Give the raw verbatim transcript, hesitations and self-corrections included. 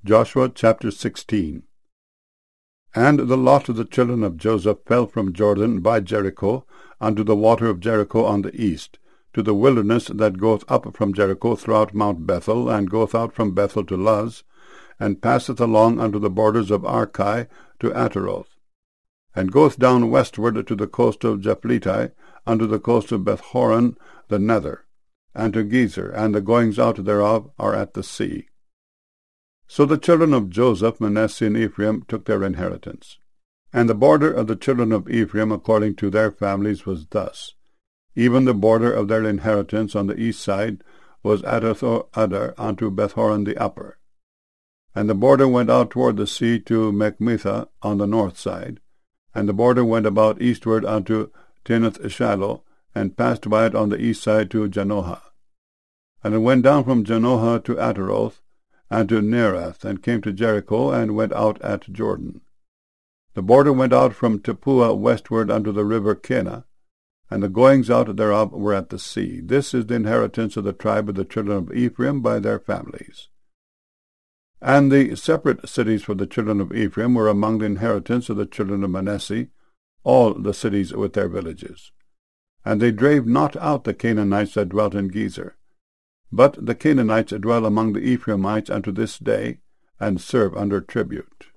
Joshua chapter sixteen. And the lot of the children of Joseph fell from Jordan by Jericho unto the water of Jericho on the east, to the wilderness that goeth up from Jericho throughout Mount Bethel, and goeth out from Bethel to Luz, and passeth along unto the borders of Archi to Ataroth, and goeth down westward to the coast of Japhleti, unto the coast of Bethhoron the nether, and to Gezer, and the goings out thereof are at the sea. So the children of Joseph, Manasseh, and Ephraim took their inheritance. And the border of the children of Ephraim according to their families was thus. Even the border of their inheritance on the east side was Adathoth Adar unto Bethhoron the upper. And the border went out toward the sea to Mechmetha on the north side. And the border went about eastward unto Tinath-Shiloh, and passed by it on the east side to Janohah. And it went down from Janohah to Ataroth, and to Nearath, and came to Jericho, and went out at Jordan. The border went out from Tappuah westward unto the river Kenah, and the goings out thereof were at the sea. This is the inheritance of the tribe of the children of Ephraim by their families. And the separate cities for the children of Ephraim were among the inheritance of the children of Manasseh, all the cities with their villages. And they drave not out the Canaanites that dwelt in Gezer. But the Canaanites dwell among the Ephraimites unto this day, and serve under tribute.